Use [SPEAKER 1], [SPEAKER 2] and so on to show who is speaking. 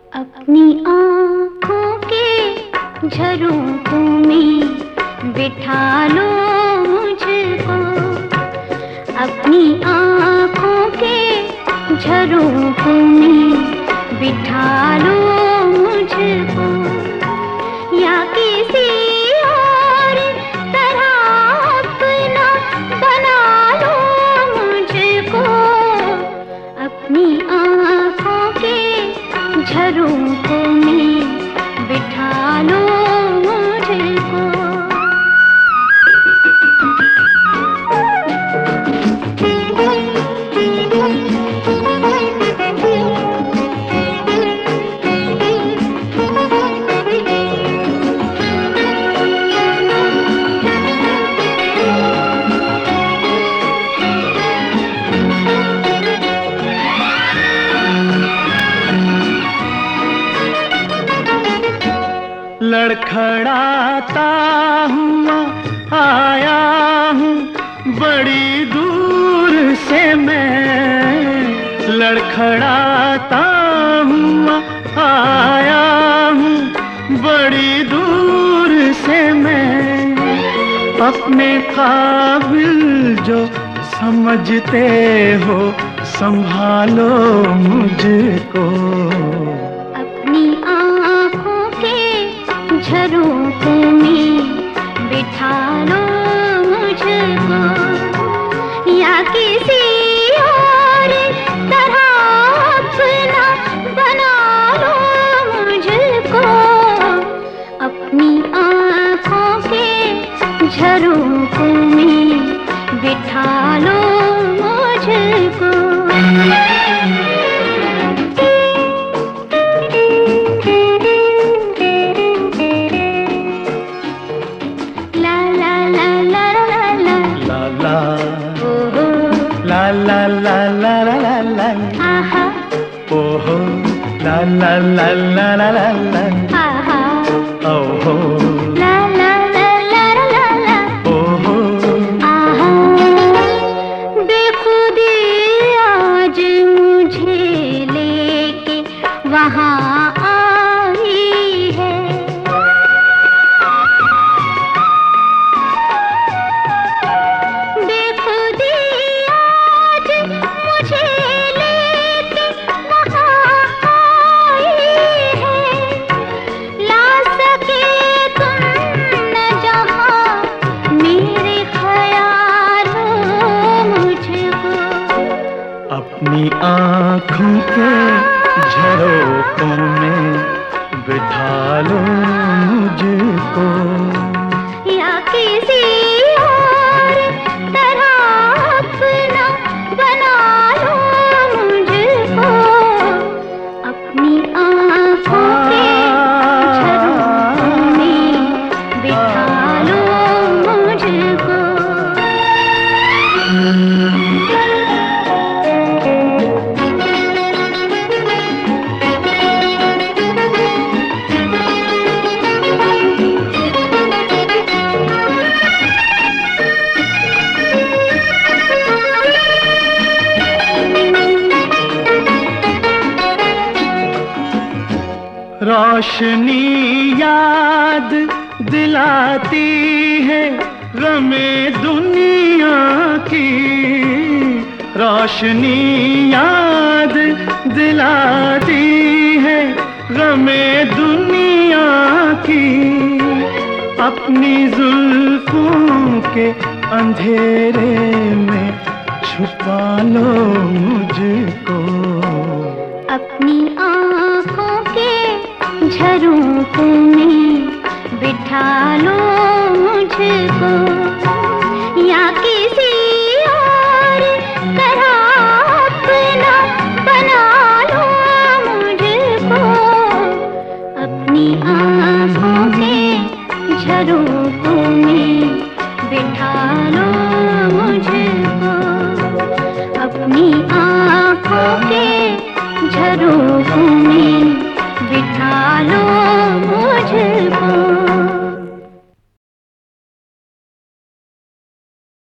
[SPEAKER 1] अपनी आँखों के झरोखों में बिठा लो मुझको। अपनी आँखों के झरोखों में बिठा लो मुझको, या किसी और तरह अपना बना लो मुझको। अपनी आँखों के झरोखों में बिठा लो मुझको।
[SPEAKER 2] लड़खड़ाता हुआ आया हूँ बड़ी दूर से मैं, लड़खड़ाता हुआ आया हूँ बड़ी दूर से मैं। अपने काबिल जो समझते हो संभालो मुझको।
[SPEAKER 1] अपनी आँखों के झरोखों में बिठा लो मुझको, या किसी और तरह अपना बना लो मुझको। अपनी आँखों के झरोखों में बिठा लो मुझको।
[SPEAKER 2] La la la la la la la,
[SPEAKER 1] आहा,
[SPEAKER 2] ओहो la la la la la la la,
[SPEAKER 1] आहा,
[SPEAKER 2] ओहो
[SPEAKER 1] ला ला ला ला ला ला,
[SPEAKER 2] ओहो।
[SPEAKER 1] आहा। बेखुदी आज मुझे लेके वहाँ आई है। बेखुदी आज मुझे लेके वहाँ आई है। ला सके तुम न जहाँ मेरे ख्यालों मुझको।
[SPEAKER 2] अपनी आँखों के झरोखों में बिठा लो मुझको।
[SPEAKER 1] या किसी और तरह अपना बना लो मुझको। अपनी आँखों के झरोखों में बिठा लो मुझको।
[SPEAKER 2] रोशनी याद दिलाती है गमे दुनिया की, रोशनी याद दिलाती है गमे दुनिया की। अपनी जुल्फों के अंधेरे में छुपा लो मुझको।
[SPEAKER 1] अपनी आँखों के झरोखों में बिठा लो मुझको, या किसी और तरह अपना बना लो मुझको। अपनी आँखों के झरोखों में बिठा लो मुझको। अपनी आँखों के झरोखों में बिठा लो